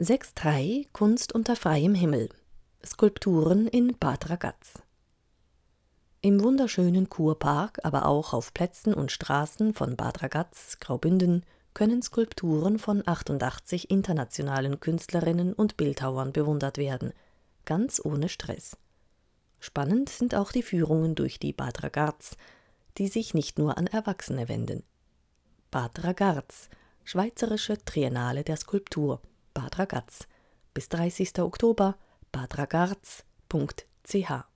6.3 Kunst unter freiem Himmel. Skulpturen in Bad Ragaz. Im wunderschönen Kurpark, aber auch auf Plätzen und Straßen von Bad Ragaz, Graubünden, können Skulpturen von 88 internationalen Künstlerinnen und Bildhauern bewundert werden, ganz ohne Stress. Spannend sind auch die Führungen durch die Bad Ragaz, die sich nicht nur an Erwachsene wenden. Bad Ragaz, Schweizerische Triennale der Skulptur, Bad Ragaz. Bis 30. Oktober, badragaz.ch